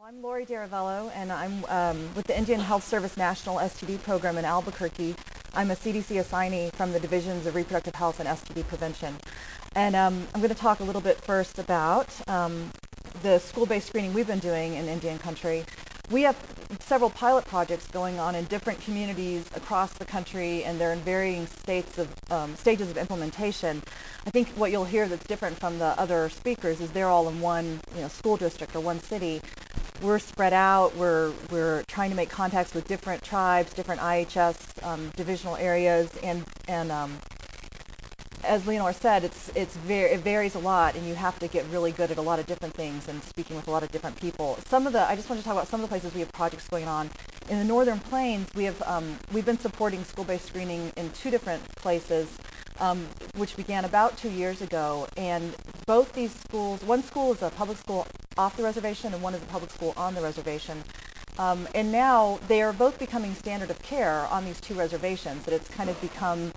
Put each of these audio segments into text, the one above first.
I'm Lori Daravello, and I'm with the Indian Health Service National STD Program in Albuquerque. I'm a CDC assignee from the Divisions of Reproductive Health and STD Prevention. And I'm going to talk a little bit first about the school-based screening we've been doing in Indian country. We have several pilot projects going on in different communities across the country, and they're in varying stages of implementation. I think what you'll hear that's different from the other speakers is they're all in one school district or one city. We're spread out. We're trying to make contacts with different tribes, different IHS divisional areas, and as Leonore said, it varies a lot, and you have to get really good at a lot of different things and speaking with a lot of different people. I just want to talk about some of the places we have projects going on. In the Northern Plains, we've been supporting school-based screening in two different places, which began about 2 years ago. And both these schools, one school is a public school off the reservation, and one is a public school on the reservation. And now they are both becoming standard of care on these two reservations. That it's kind of become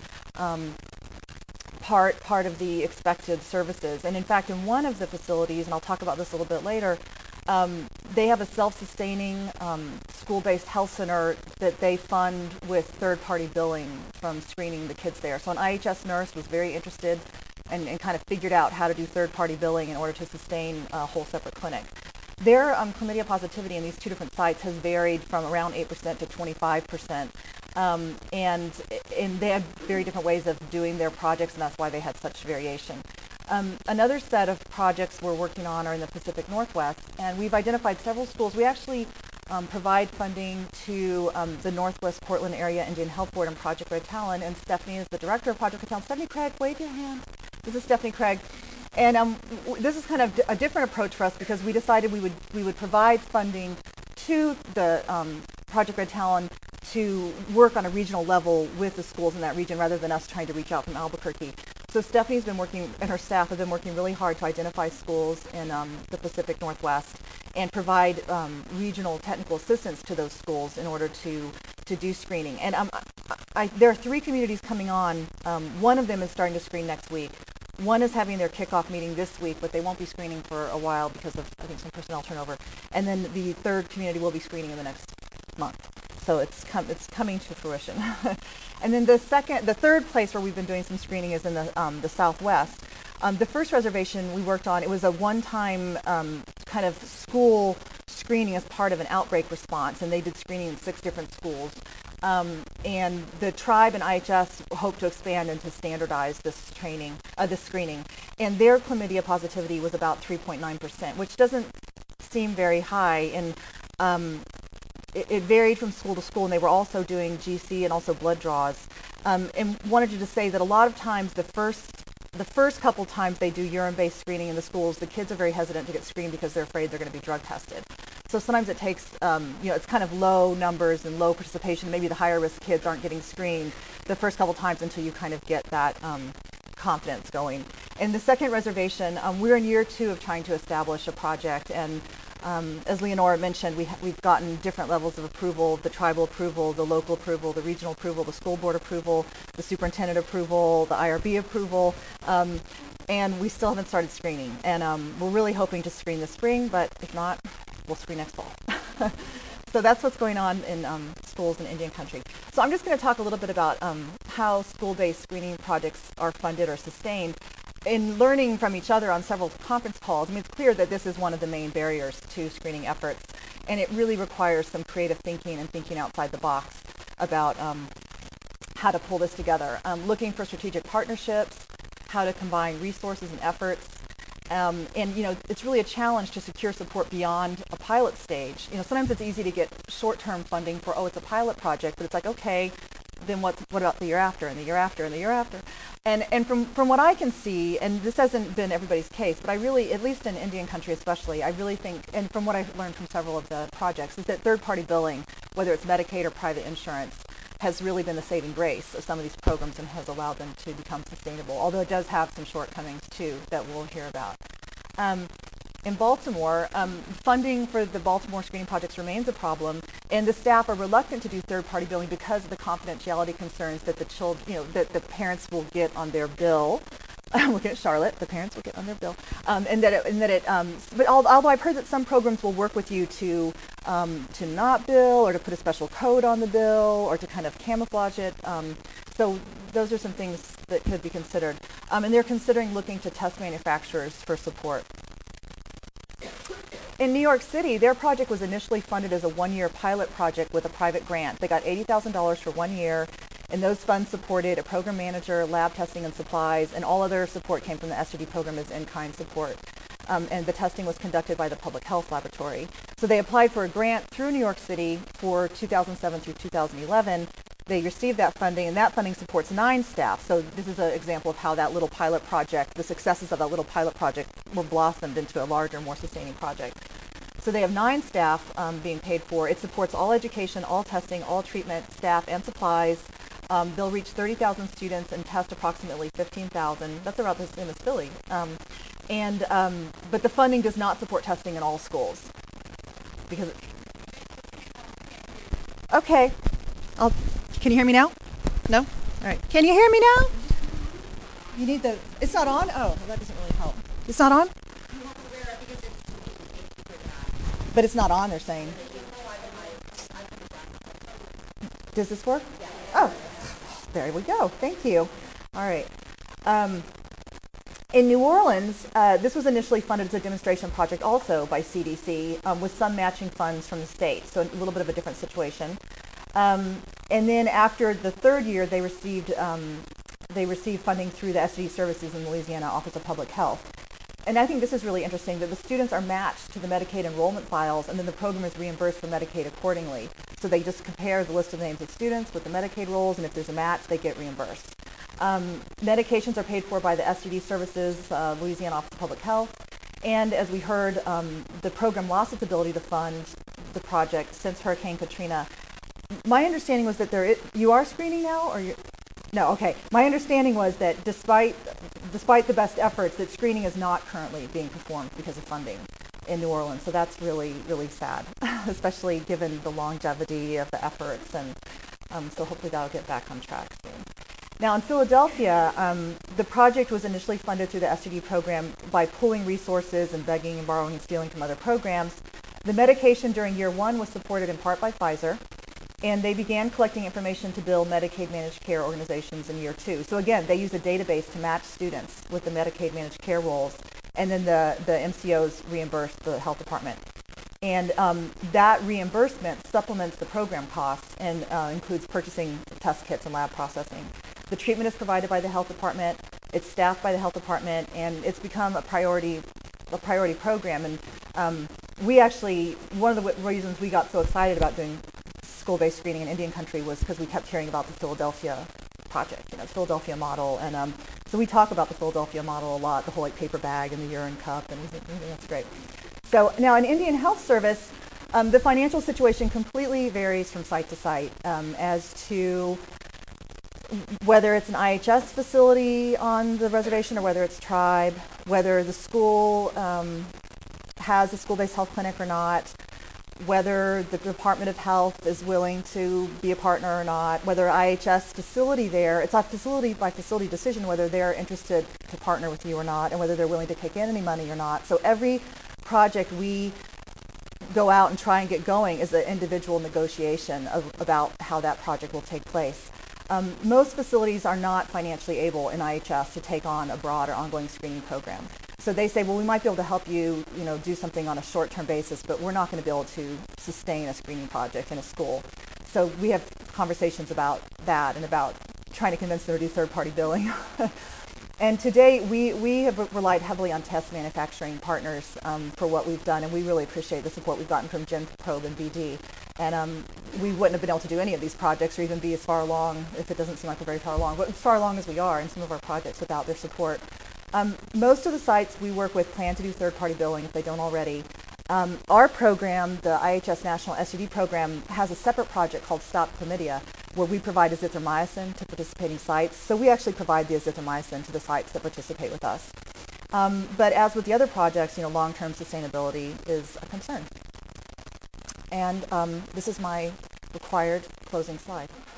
part of the expected services. And in fact, in one of the facilities, and I'll talk about this a little bit later, they have a self-sustaining school-based health center that they fund with third-party billing from screening the kids there. So an IHS nurse was very interested and kind of figured out how to do third-party billing in order to sustain a whole separate clinic. Their chlamydia positivity in these two different sites has varied from around 8% to 25%. And they had very different ways of doing their projects, and that's why they had such variation. Another set of projects we're working on are in the Pacific Northwest, and we've identified several schools. We actually provide funding to the Northwest Portland Area Indian Health Board and Project Red Talon, and Stephanie is the director of Project Red Talon. Stephanie Craig, wave your hand. This is Stephanie Craig. And this is kind of a different approach for us because we decided we would provide funding to the Project Red Talon to work on a regional level with the schools in that region rather than us trying to reach out from Albuquerque. So Stephanie's been working, and her staff have been working really hard to identify schools in the Pacific Northwest and provide regional technical assistance to those schools in order to do screening. And there are three communities coming on. One of them is starting to screen next week. One is having their kickoff meeting this week, but they won't be screening for a while because of, I think, some personnel turnover. And then the third community will be screening in the next month. So it's coming to fruition. And then the third place where we've been doing some screening is in the Southwest. The first reservation we worked on, it was a one-time kind of school screening as part of an outbreak response, and they did screening in 6 different schools. And the tribe and IHS hope to expand and to standardize this screening. And their chlamydia positivity was about 3.9%, which doesn't seem very high. And it varied from school to school, and they were also doing GC and also blood draws. And wanted to just say that a lot of times the first couple times they do urine-based screening in the schools, the kids are very hesitant to get screened because they're afraid they're going to be drug tested. So sometimes it takes, it's kind of low numbers and low participation. Maybe the higher risk kids aren't getting screened the first couple times until you kind of get that confidence going. In the second reservation, we're in year 2 of trying to establish a project, and as Leonora mentioned, we've gotten different levels of approval: the tribal approval, the local approval, the regional approval, the school board approval, the superintendent approval, the IRB approval, and we still haven't started screening. And we're really hoping to screen this spring, but if not, we'll screen next fall. So that's what's going on in schools in Indian country. So I'm just going to talk a little bit about how school-based screening projects are funded or sustained. In learning from each other on several conference calls, it's clear that this is one of the main barriers to screening efforts, and it really requires some creative thinking and thinking outside the box about how to pull this together. Looking for strategic partnerships, how to combine resources and efforts, and it's really a challenge to secure support beyond a pilot stage. Sometimes it's easy to get short-term funding for, it's a pilot project, but it's like, okay, then what about the year after, and the year after, and the year after? And from what I can see, and this hasn't been everybody's case, but I really, at least in Indian country especially, I really think, and from what I've learned from several of the projects, is that third-party billing, whether it's Medicaid or private insurance, has really been the saving grace of some of these programs and has allowed them to become sustainable, although it does have some shortcomings too that we'll hear about. In Baltimore, funding for the Baltimore screening projects remains a problem, and the staff are reluctant to do third-party billing because of the confidentiality concerns that that the parents will get on their bill I'm looking at Charlotte. The parents will get on their bill. But although I've heard that some programs will work with you to not bill, or to put a special code on the bill, or to kind of camouflage it. So those are some things that could be considered. And they're considering looking to test manufacturers for support. In New York City, their project was initially funded as a one-year pilot project with a private grant. They got $80,000 for 1 year, and those funds supported a program manager, lab testing and supplies, and all other support came from the STD program as in-kind support. And the testing was conducted by the Public Health Laboratory. So they applied for a grant through New York City for 2007 through 2011. They received that funding, and that funding supports 9 staff. So this is an example of how that little pilot project, the successes of that little pilot project, were blossomed into a larger, more sustaining project. So they have 9 staff being paid for. It supports all education, all testing, all treatment, staff, and supplies. They'll reach 30,000 students and test approximately 15,000. That's about the same as Philly. But the funding does not support testing in all schools. Because, okay. Can you hear me now? No? All right. Can you hear me now? You need the, it's not on? Oh, well, that doesn't really help. It's not on? But it's not on, they're saying. Does this work? Yeah. Oh, there we go. Thank you. All right. In New Orleans, this was initially funded as a demonstration project also by CDC with some matching funds from the state, so a little bit of a different situation. And then after the 3rd year, they received funding through the STD services in Louisiana Office of Public Health. And I think this is really interesting that the students are matched to the Medicaid enrollment files, and then the program is reimbursed for Medicaid accordingly. So they just compare the list of names of students with the Medicaid rolls, and if there's a match, they get reimbursed. Medications are paid for by the STD services, Louisiana Office of Public Health. And as we heard, the program lost its ability to fund the project since Hurricane Katrina. My understanding was that you are screening now, or no? Okay. My understanding was that despite the best efforts, that screening is not currently being performed because of funding in New Orleans. So that's really, really sad, especially given the longevity of the efforts. And so hopefully that'll get back on track soon. Now in Philadelphia, the project was initially funded through the STD program by pooling resources and begging and borrowing and stealing from other programs. The medication during year 1 was supported in part by Pfizer, and they began collecting information to bill Medicaid managed care organizations in year 2. So again, they use a database to match students with the Medicaid managed care roles, and then the MCOs reimburse the health department. And that reimbursement supplements the program costs and includes purchasing test kits and lab processing. The treatment is provided by the health department, it's staffed by the health department, and it's become a priority program. And we actually, one of the reasons we got so excited about doing school-based screening in Indian country was because we kept hearing about the Philadelphia project, the Philadelphia model. And so we talk about the Philadelphia model a lot, the whole paper bag and the urine cup, and we think that's great. So now in Indian Health Service, the financial situation completely varies from site to site as to whether it's an IHS facility on the reservation or whether it's tribe, whether the school has a school-based health clinic or not, whether the Department of Health is willing to be a partner or not, whether IHS facility there, it's a facility by facility decision whether they're interested to partner with you or not, and whether they're willing to kick in any money or not. So every project we go out and try and get going is an individual negotiation about how that project will take place. Most facilities are not financially able in IHS to take on a broad or ongoing screening program. So they say, well, we might be able to help you, do something on a short-term basis, but we're not going to be able to sustain a screening project in a school. So we have conversations about that and about trying to convince them to do third-party billing. And today, we have relied heavily on test manufacturing partners for what we've done, and we really appreciate the support we've gotten from GenProbe and BD. And we wouldn't have been able to do any of these projects or even be as far along, if it doesn't seem like we're very far along, but as far along as we are in some of our projects without their support. Most of the sites we work with plan to do third-party billing if they don't already. Our program, the IHS National STD program, has a separate project called Stop Chlamydia, where we provide azithromycin to participating sites. So we actually provide the azithromycin to the sites that participate with us. But as with the other projects, long-term sustainability is a concern. And this is my required closing slide.